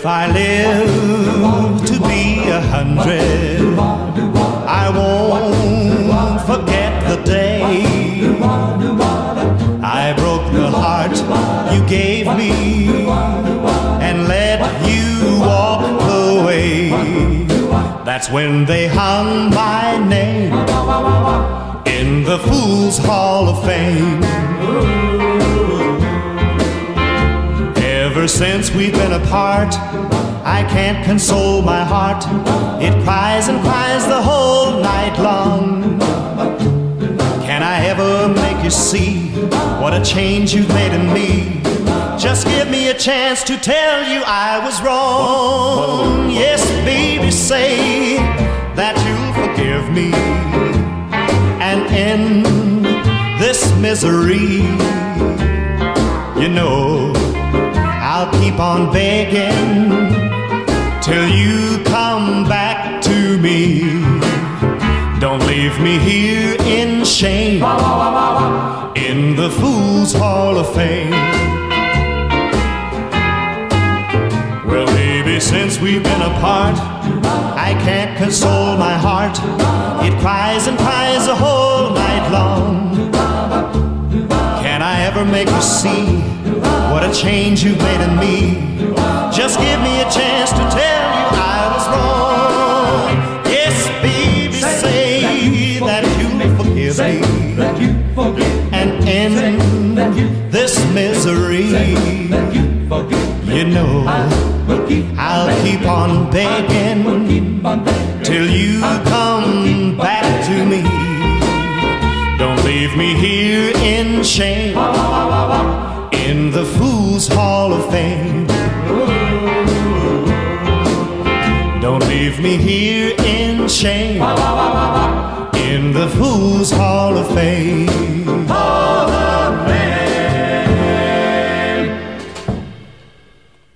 I live to be 100, I won't forget the day I broke the heart you gave me and let you walk away. That's when they hung my name in the Fools Hall of Fame. Ever since we've been apart, I can't console my heart. It cries and cries the whole night long. Can I ever make you see what a change you've made in me? Just give me a chance to tell you I was wrong. Yes, baby, say that you'll forgive me and end this misery. You know I'll keep on begging till you come back to me. Don't leave me here in shame in the Fools Hall of Fame. Well, baby, since we've been apart, I can't console my heart. It cries and cries the whole night long. Can I ever make you see what a change you've made in me? Just give me a chance to tell you I was wrong. Yes, baby, say that you'll forgive me and end this misery. You know I'll keep on begging till you come back to me. Don't leave me here in shame in the Fools Hall of Fame. Don't leave me here in shame in the Fools Hall of Fame.